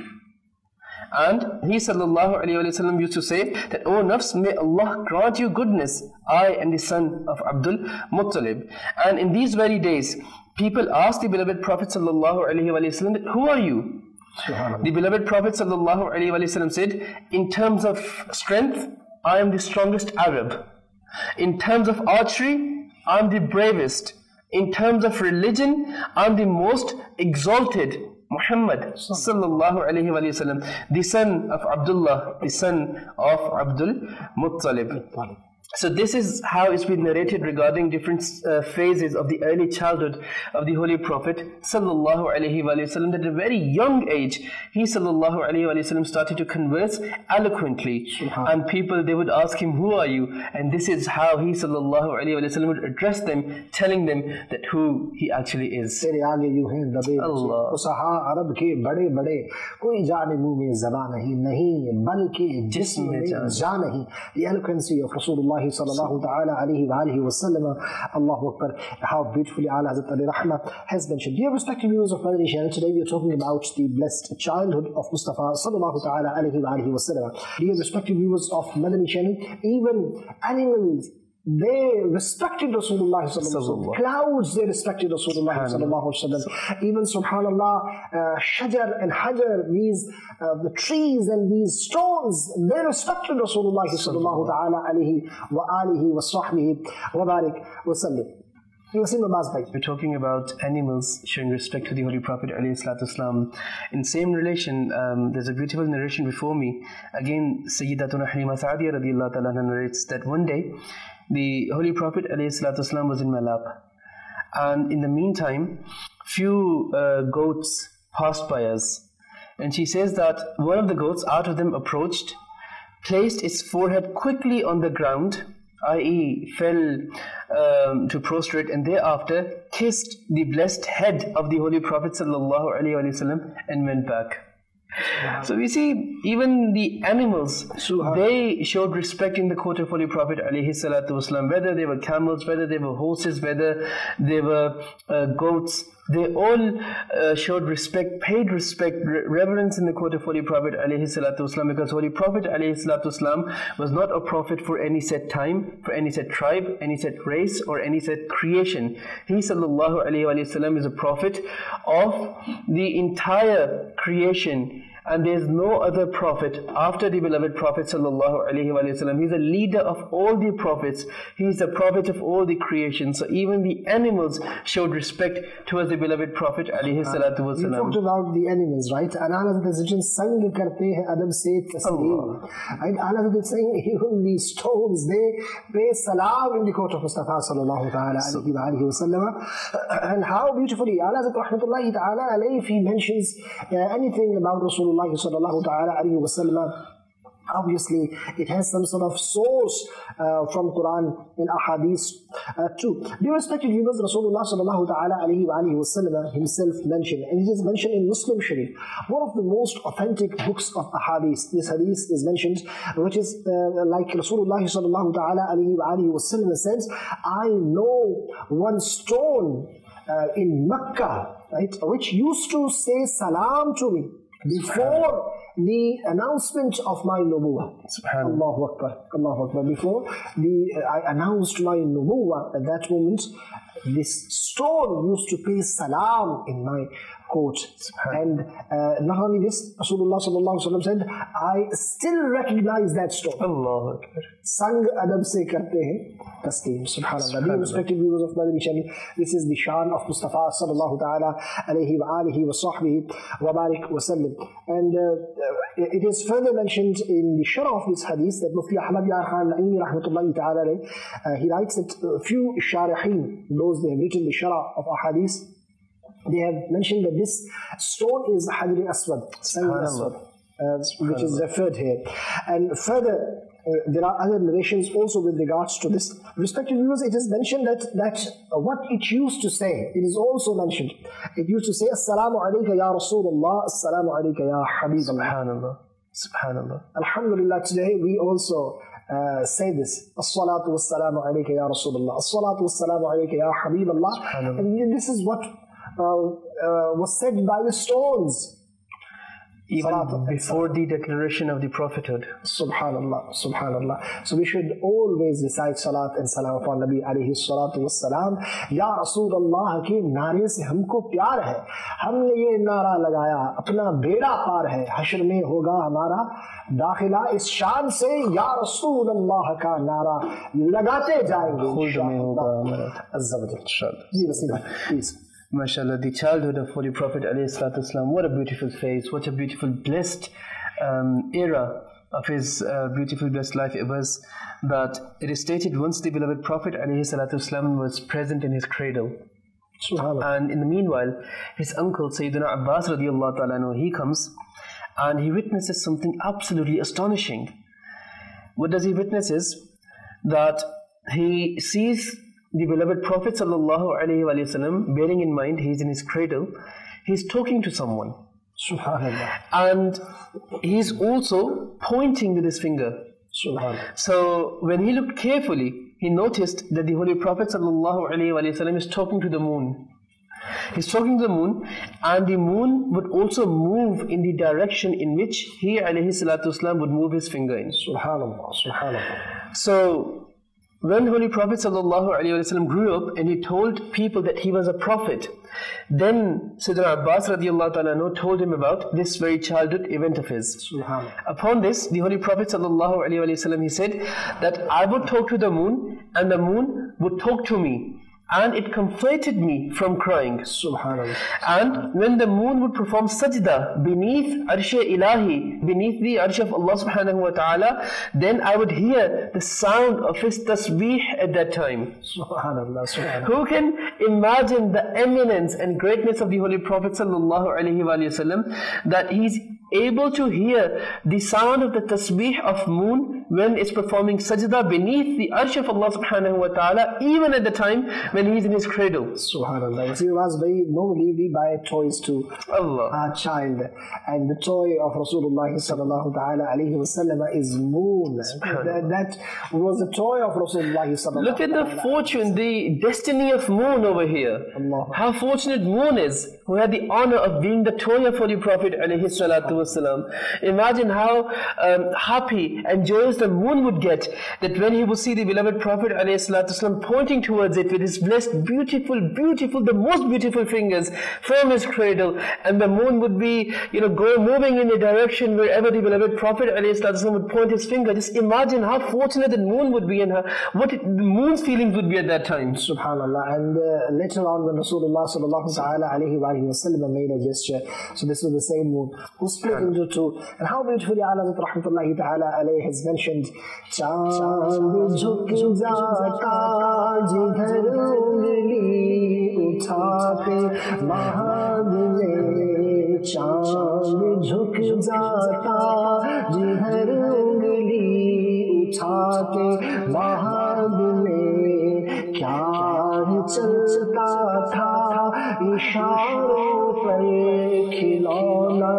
C: And he sallallahu alayhi wa sallam used to say that, "O Nafs, may Allah grant you goodness, I and the son of Abdul Muttalib." And in these very days, people asked the beloved Prophet sallallahu alayhi wa sallam that, "Who are you?" The beloved Prophet sallallahu alaihi wasallam said, "In terms of strength, I am the strongest Arab. In terms of archery, I am the bravest. In terms of religion, I am the most exalted. Muhammad sallallahu alaihi wasallam, the son of Abdullah, the son of Abdul Muttalib." So this is how it's been narrated regarding different phases of the early childhood of the Holy Prophet sallallahu alaihi wasallam. At a very young age, he sallallahu alaihi wasallam started to converse eloquently, and people, they would ask him, "Who are you?" And this is how he sallallahu alaihi wasallam would address them, telling them that who he actually is.
B: The eloquency of Rasulullah sallallahu ta'ala alayhi wa alihi wa sallam. Allahu Akbar. How beautifully Allah Hazrat Ali Rahmah has mentioned. Dear respected viewers of Madani Channel, today we are talking about the blessed childhood of Mustafa sallallahu ta'ala alayhi wa alihi wa sallam. Dear respected viewers of Madani Channel, even animals, they respected Rasulullah sallallahu alaihi wasallam. Clouds, they respected Rasulullah sallallahu alaihi wasallam. Even subhanallah, shajar and hajar, these the trees and these stones, they respected Rasulullah sallallahu ta'ala alaihi wa alihi wa sahbihi wa barik wa sallim.
C: We're talking about animals showing respect to the Holy Prophet ﷺ. In same relation, there's a beautiful narration before me. Again, Sayyidatuna Halima Sa'adiyya radiyallahu ta'ala narrates that one day, the Holy Prophet ﷺ was in my lap. And in the meantime, few goats passed by us. And she says that one of the goats, out of them approached, placed its forehead quickly on the ground, i.e. fell to prostrate, and thereafter kissed the blessed head of the Holy Prophet ﷺ and went back. So we see even the animals, they showed respect in the court of Holy Prophet ﷺ, whether they were camels, whether they were horses, whether they were goats. They all showed respect, paid respect, reverence in the court of Holy Prophet ﷺ, because Holy Prophet ﷺ was not a prophet for any set time, for any set tribe, any set race, or any set creation. He ﷺ is a prophet of the entire creation. And there is no other prophet after the beloved Prophet ﷺ. He is a leader of all the prophets. He is the prophet of all the creation. So even the animals showed respect towards the beloved Prophet ﷺ.
B: You talked about the animals, right? And Allah is sang karte hai adab se tasleem. Right? Allah is saying even the stones, they pay salam in the court of Mustafa sallallahu ta'ala alayhi wa sallam. And how beautifully Allah rahmatullahi ta'ala alayhi, if he mentions anything about Rasulullah sallallahu ta'ala alayhi wa sallam, obviously it has some sort of source from Quran and Ahadith too. Dear respected viewers, Rasulullah sallallahu ta'ala alayhi wa sallam himself mentioned, and it is mentioned in Muslim Sharif, one of the most authentic books of Ahadith. This hadith is mentioned, which is like Rasulullah sallallahu ta'ala alayhi wa sallam says, I know one stone in Mecca, right, which used to say salam to me before the announcement of my nubuwwah. Allahu Akbar, Allahu Akbar. Before I announced my nubuwwah, at that moment, this stone used to pay salam in my court. And not only this, Rasulullah sallallahu alaihi wasallam said, I still recognize that stone.
C: Allahu Akbar.
B: Sang adab se karte hain tasleem. Subhanallah. Dear respected viewers of Madani channel, this is the shan of Mustafa sallallahu ta'ala alayhi wa alihi wa sahbihi wa barik wa sallim. And it is further mentioned in the sharh of this hadith that Mufti Ahmad Yar Khan Naimi rahmatullahi ta'ala, he writes that a few sharihin, those they have written the sharh of ahadith, they have mentioned that this stone is Hajar Aswad, which is referred here. And further, there are other narrations also with regards to this. Respected viewers, it is mentioned that what it used to say, it is also mentioned. It used to say, Assalamu alayka ya Rasulullah, Assalamu alayka ya Habiballah.
C: Subhanallah. Subhanallah.
B: Alhamdulillah, today we also say this. As-salatu was-salamu alayka ya Rasulullah. As-salatu was-salamu alayka ya Habiballah. And this is what was said by the stones.
C: Even before the declaration of the prophethood.
B: Subhanallah, Subhanallah. So we should always recite salat and salam upon Nabi alayhi salatu wassalam. Ya Rasulullah ke naare se humko pyar hai. Humne ye nara lagaya, apna beda par hai. Hashr mein hoga hamara dakhila. Is shan se Ya Rasulullah ka nara lagate jayenge.
C: Khuld mein hoga hamara.
B: Azza wa Jalla. Ji Wasim bhai, please.
C: MashaAllah, the childhood of Holy Prophet ﷺ, what a beautiful phase, what a beautiful blessed era of his beautiful blessed life it was, that it is stated once the beloved Prophet ﷺ was present in his cradle. And in the meanwhile, his uncle Sayyidina Abbas radiallahu ta'ala anhu, he comes and he witnesses something absolutely astonishing. What does he witness is that he sees the beloved Prophet sallallahu alaihi wasallam, bearing in mind he's in his cradle, he's talking to someone.
B: Subhanallah.
C: And he's also pointing with his finger.
B: Subhanallah.
C: So when he looked carefully, he noticed that the Holy Prophet sallallahu alaihi wasallam is talking to the moon. He's talking to the moon, and the moon would also move in the direction in which he alayhi salatu wasalam would move his finger in.
B: Subhanallah. Subhanallah.
C: So when Holy Prophet ﷺ grew up and he told people that he was a prophet, then Sayyidina Abbas radiallahu ta'ala told him about this very childhood event of his. Upon this, the Holy Prophet ﷺ, he said that I would talk to the moon and the moon would talk to me. And it comforted me from crying.
B: Subhanallah.
C: And when the moon would perform sajda beneath Arsh Ilahi, beneath the Arsh of Allah subhanahu wa ta'ala, then I would hear the sound of his tasbih at that time.
B: Subhanallah. Subhanallah.
C: Who can imagine the eminence and greatness of the Holy Prophet sallallahu alaihi wasallam, that he's able to hear the sound of the tasbih of moon when it's performing sajda beneath the arsh of Allah subhanahu wa ta'ala, even at the time when he's in his cradle.
B: Subhanallah. See, normally we buy toys to our child, and the toy of Rasulullah sallallahu ta'ala alayhi wa sallam is moon. That was the toy of Rasulullah sallallahu.
C: Look at the fortune, the destiny of moon over here.
B: Allah.
C: How fortunate moon is, who had the honor of being the toy of Holy Prophet alayhi salatu wasalam. Imagine how happy and joyous the moon would get that when he would see the beloved Prophet alayhi salatu wasalam pointing towards it with his blessed, beautiful, the most beautiful fingers from his cradle, and the moon would be, moving in the direction wherever the beloved Prophet alayhi salatu wasalam would point his finger. Just imagine how fortunate the moon would be and what the moon's feelings would be at that time.
B: Subhanallah. And later on, when Rasulullah sallallahu ta'ala alayhi wa sallam made a gesture, so this was the same moon, who split into two. And how beautifully Alazat rahmatullahi ta'ala alayhi has mentioned, Chand jhuk jata jidhar ungli uthate mahadne, Chand jhuk jata jidhar ungli uthate mahadne, kya chalta tha isharon par khilona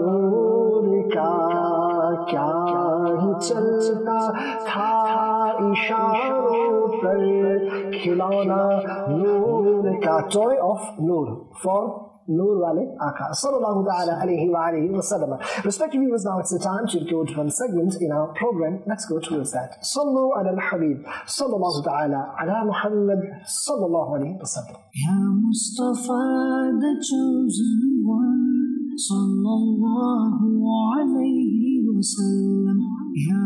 B: noor ka, kya chalta tha isharon par khilona noor ka, toy of noor, for Noor wale Aka. Sallallahu ta'ala alayhi wa alayhi wa sallam. Respected viewers, now it's the time to go to one segment in our program. Let's go towards that. Sallu ala al-Habib. Sallallahu ta'ala ala Muhammad. Sallallahu alayhi wa sallam.
A: Ya Mustafa, the chosen one. Sallallahu alayhi wa sallam. Ya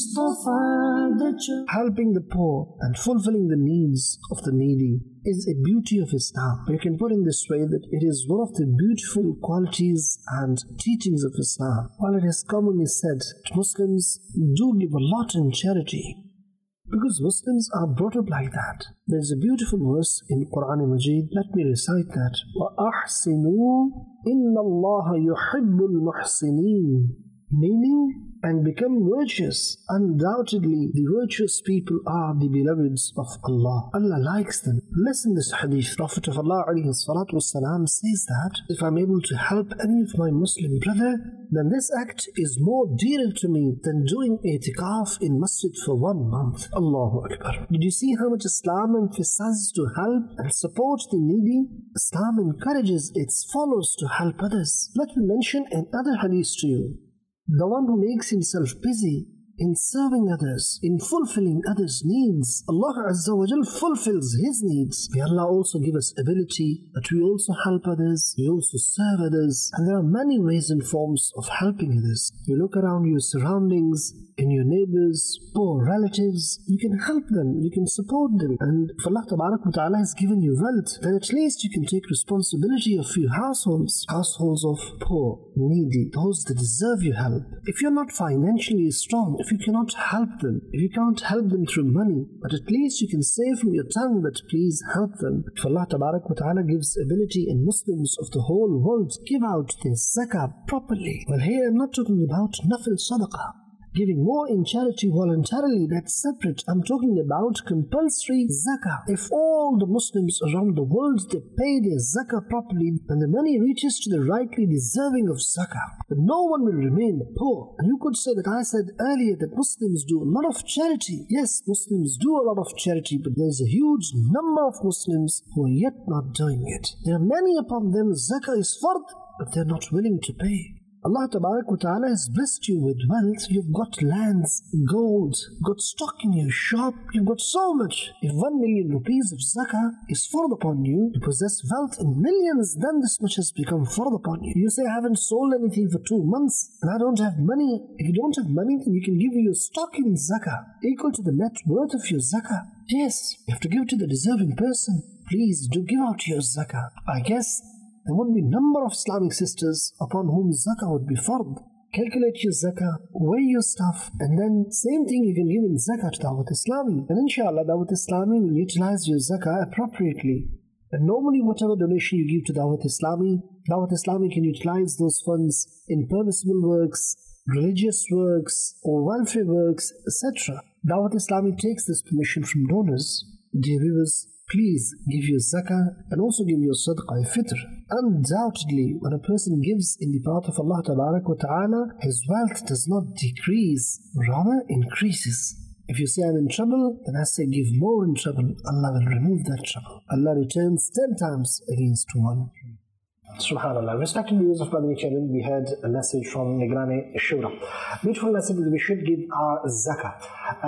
A: Mustafa, the chosen.
B: Helping the poor and fulfilling the needs of the needy is a beauty of Islam. You can put in this way that it is one of the beautiful qualities and teachings of Islam. While it is commonly said that Muslims do give a lot in charity, because Muslims are brought up like that. There is a beautiful verse in Quran Majid. Let me recite that. وَأَحْسِنُوا إِنَّ اللَّهَ يُحِبُّ الْمُحْسِنِينَ, meaning, and become virtuous. Undoubtedly, the virtuous people are the beloveds of Allah. Allah likes them. Listen to this hadith. Prophet of Allah alayhi salatu wasalam says that if I'm able to help any of my Muslim brother, then this act is more dear to me than doing i'tikaf in masjid for 1 month. Allahu Akbar. Did you see how much Islam emphasizes to help and support the needy? Islam encourages its followers to help others. Let me mention another hadith to you. The one who makes himself busy in serving others, in fulfilling others' needs, Allah Azza wa Jal fulfills His needs. May Allah also give us ability that we also help others, we also serve others. And there are many ways and forms of helping others. You look around your surroundings, in your neighbors, poor relatives, you can help them, you can support them. And if Allah Ta'ala has given you wealth, then at least you can take responsibility of your households of poor, needy, those that deserve your help. If you're not financially strong, if you cannot help them, if you can't help them through money, but at least you can say from your tongue that please help them. If Allah Ta'ala gives ability in Muslims of the whole world, give out their zakah properly. Well, here I'm not talking about nafil sadaqah, giving more in charity voluntarily, that's separate. I'm talking about compulsory zakah. If all the Muslims around the world, they pay their zakah properly, then the money reaches to the rightly deserving of zakah. But no one will remain poor. And you could say that I said earlier that Muslims do a lot of charity. Yes, Muslims do a lot of charity, but there's a huge number of Muslims who are yet not doing it. There are many upon them zakah is fard, but they're not willing to pay. Allah Ta'ala has blessed you with wealth. You've got lands, gold, got stock in your shop. You've got so much. If 1 million rupees of zakah is fard upon you, you possess wealth in millions, then this much has become fard upon you. You say, I haven't sold anything for 2 months and I don't have money. If you don't have money, then you can give your stock in zakah, equal to the net worth of your zakah. Yes, you have to give to the deserving person. Please do give out your zakah. I guess there would be a number of Islamic sisters upon whom zakah would be fard. Calculate your zakah, weigh your stuff, and then same thing you can give in zakah to Dawat Islami. And inshallah, Dawat Islami will utilize your zakah appropriately. And normally whatever donation you give to Dawat Islami can utilize those funds in permissible works,
A: religious works or welfare works, etc. Dawat Islami takes this permission from donors. Dear viewers, please give your zakah and also give your sadaqah fitr. Undoubtedly, when a person gives in the path of Allah Ta'ala, his wealth does not decrease, rather increases. If you say I'm in trouble, then I say give more in trouble. Allah will remove that trouble. Allah returns 10 times against 1.
B: Subhanallah. Respected viewers of Madani channel, we had a message from Nigrani Shura. Beautiful message that we should give our zakah.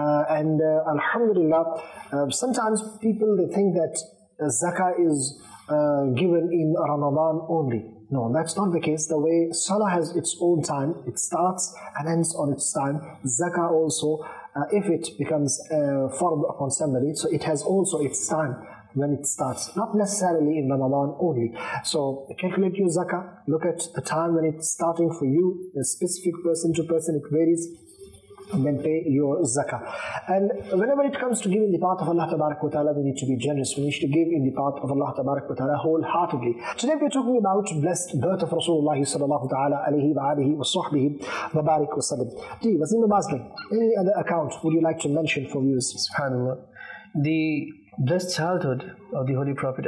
B: Alhamdulillah, sometimes people they think that zakah is given in Ramadan only. No, that's not the case. The way Salah has its own time, it starts and ends on its time. Zakah also, if it becomes fard upon somebody, so it has also its time when it starts, not necessarily in Ramadan only. So calculate your zakah, look at a time when it's starting for you, a specific person to person, it varies, and then pay your zakah. And whenever it comes to giving the path of Allah Ta'ala, we need to be generous. We need to give in the path of Allah Ta'ala wholeheartedly. Today we're talking about blessed birth of Rasulullah sallallahu ta'ala alayhi wa alihi wa sahbihi wa barik wa sallam. Wasim Muslim, any other account would you like to mention for viewers?
C: SubhanAllah. The blessed childhood of the Holy Prophet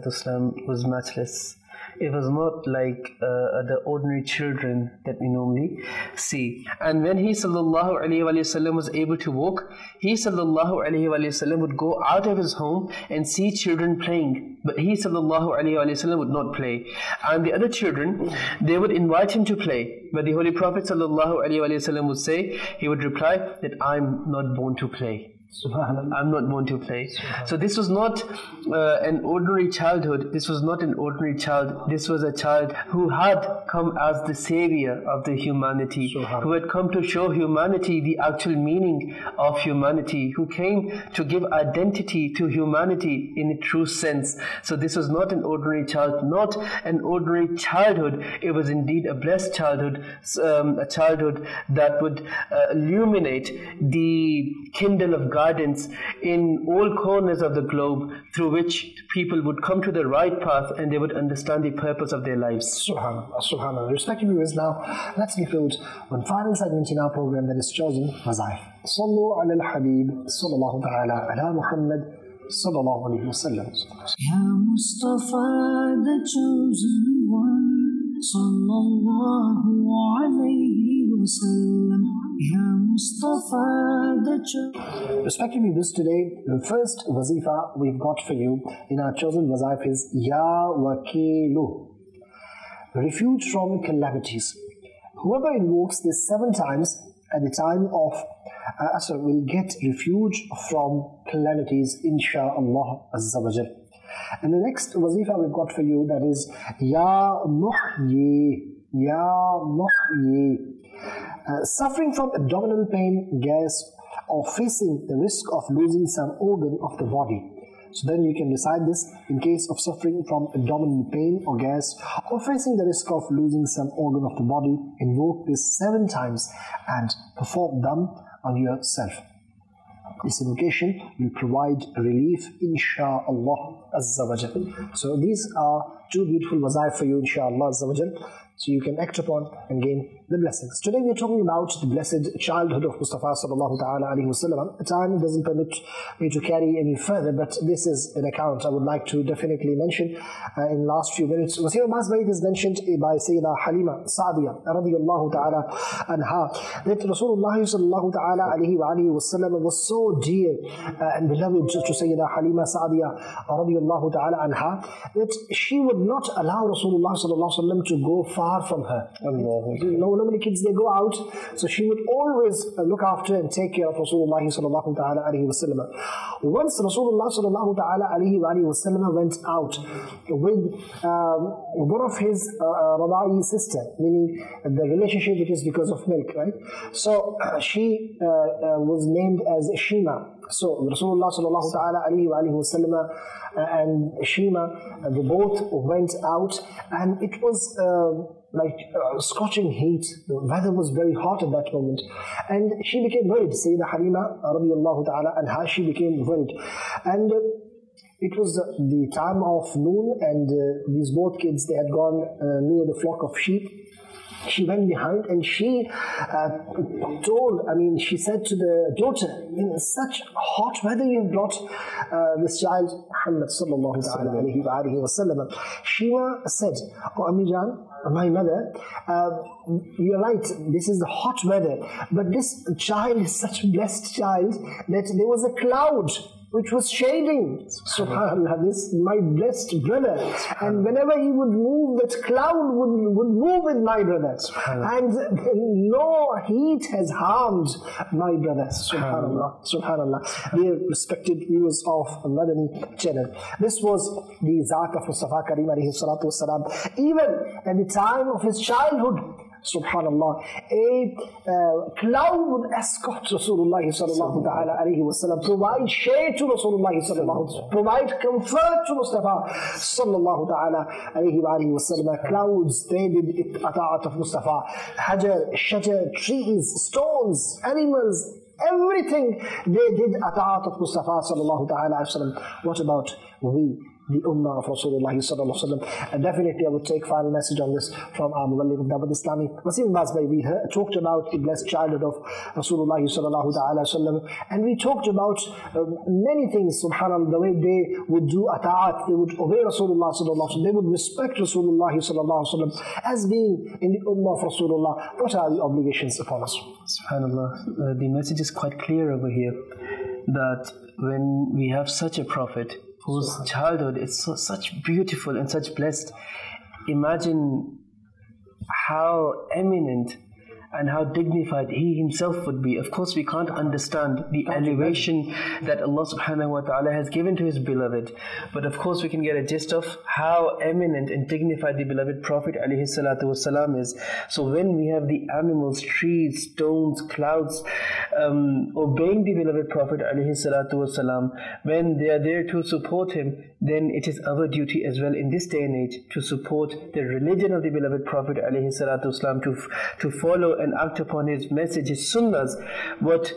C: ﷺ was matchless. It was not like the ordinary children that we normally see. And when he sallallahu alaihi wasallam was able to walk, he sallallahu alaihi wasallam would go out of his home and see children playing. But he sallallahu alaihi wasallam would not play. And the other children, they would invite him to play. But the Holy Prophet sallallahu alaihi wasallam would say, he would reply that I'm not born to play. I'm not born to play. So this was not an ordinary childhood. This was not an ordinary child. This was a child who had come as the savior of the humanity, who had come to show humanity the actual meaning of humanity, who came to give identity to humanity in a true sense. So this was not an ordinary child, not an ordinary childhood. It was indeed a blessed childhood, a childhood that would illuminate the kindle of guidance in all corners of the globe, through which people would come to the right path and they would understand the purpose of their lives.
B: Subhanallah, Subhanallah. Respected viewers, now let's conclude one final segment in our program that is chosen, Wazaif. Sallu ala al-Habib, sallallahu ta'ala ala Muhammad, sallallahu alayhi wa sallam.
A: Ya Mustafa, the chosen one, sallallahu alayhi wa sallam. Ya Mustafa, the chosen.
B: Respected viewers, today the first wazifa we've got for you in our chosen wazaif is Ya Wakilu, refuge from calamities. Whoever invokes this 7 times at the time of Asr will get refuge from calamities, insha'Allah Azza wa Jal. And the next wazifa we've got for you, that is Ya Muhyi, Ya Muhyi. Suffering from abdominal pain, gas, or facing the risk of losing some organ of the body. So then you can decide this in case of suffering from abdominal pain or gas, or facing the risk of losing some organ of the body. Invoke this 7 times and perform them on yourself. This invocation will provide relief, insha'Allah Azza wa Jal. So these are 2 beautiful wazaif for you, insha'Allah Azza wa Jal, so you can act upon and gain the blessings. Today we are talking about the blessed childhood of Mustafa sallallahu ta'ala alayhi wa sallam. Time doesn't permit me to carry any further, but this is an account I would like to definitely mention in the last few minutes. Wasim Masbayt is mentioned by Sayyidah Halima Sa'diyah radiyallahu ta'ala anha, that Rasulullah sallallahu ta'ala alayhi wa sallam was so dear and beloved to Sayyidah Halima Sa'diyah radiyallahu ta'ala anha, that she would not allow Rasulullah sallallahu alayhi wa sallam to go far from her. Normally kids, they go out, so she would always look after and take care of Rasulullah sallallahu ta'ala alayhi wa sallam. Once Rasulullah sallallahu ta'ala alayhi wa sallam went out with one of his Rabai sister, meaning the relationship which is because of milk, right? So she was named as Shima. So Rasulullah sallallahu ta'ala alayhi wa sallam and Shima, they both went out, and it was like scorching heat. The weather was very hot at that moment, and she became worried. Sayyidah Halima radiyallahu ta'ala anha, she became worried, and it was the time of noon, and these both kids, they had gone near the flock of sheep, she went behind and she she said to the daughter, in such hot weather you have brought this child, Muhammad sallallahu alayhi wa sallam. Shima said, "Oh Ammi Jan, my mother, you're right, this is the hot weather, but this child is such a blessed child that there was a cloud which was shading, subhanAllah, this my blessed brother. And whenever he would move, that cloud would move with my brother. And no heat has harmed my brother. Subhanallah. Subhanallah. Dear respected viewers of Madani channel, this was the Zat of Mustafa Kareem alayhi salatu wasalam. Even at the time of his childhood, subhanallah, a cloud would escort Rasulullah sallallahu ta'ala alayhi wa sallam, provide shade to Rasulullah sallallahu, provide comfort to Mustafa sallallahu ta'ala alayhi wa sallam. Clouds, they did ata'at of Mustafa. Hajar, shajar, trees, stones, animals, everything they did ata'at of Mustafa sallallahu ta'ala alayhi wa sallam. What about we, the Ummah of Rasulullah sallallahu alaihi wasallam? And definitely I would take final message on this from our Muballigh of Dawat Islami, Wasim Bazbay. We talked about the blessed childhood of Rasulullah sallallahu alaihi wasallam, and we talked about many things, subhanallah, the way they would do ata'at, they would obey Rasulullah sallallahu alaihi wasallam, they would respect Rasulullah sallallahu alaihi wasallam as being in the Ummah of Rasulullah. What are the obligations upon us?
C: Subhanallah, the message is quite clear over here, that when we have such a prophet whose childhood is such beautiful and such blessed, imagine how eminent and how dignified he himself would be. Of course, we can't understand the elevation that Allah subhanahu wa ta'ala has given to his beloved, but of course we can get a gist of how eminent and dignified the beloved Prophet alayhi salatu wasalam is. So when we have the animals, trees, stones, clouds obeying the beloved Prophet alayhi salatu wasalam, when they are there to support him, then it is our duty as well in this day and age to support the religion of the beloved Prophet alayhi salatu wasalam, to follow and act upon his message, his sunnahs, what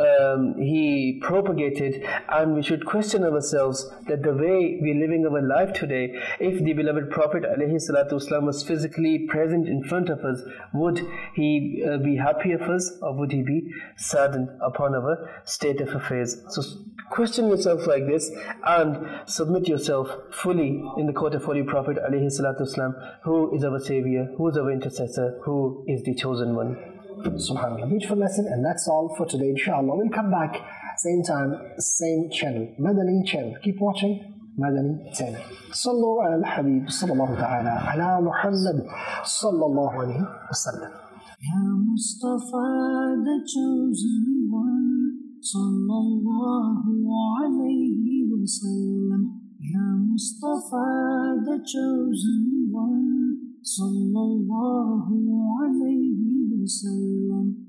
C: he propagated. And we should question ourselves that the way we're living our life today, if the beloved Prophet ﷺ was physically present in front of us, would he be happy of us, or would he be saddened upon our state of affairs? So question yourself like this and submit yourself fully in the court of Holy Prophet ﷺ, who is our savior, who is our intercessor, who is the chosen one.
B: SubhanAllah. Beautiful lesson, and that's all for today. Inshallah, we'll come back same time, same channel, Madani channel. Keep watching Madani channel. Sallu ala al-Habib sallallahu ta'ala ala Muhammad sallallahu alayhi wa sallam.
D: Ya Mustafa, the chosen one, sallallahu alayhi wa sallam. Ya Mustafa, the chosen one, sallallahu alayhi wa sallam.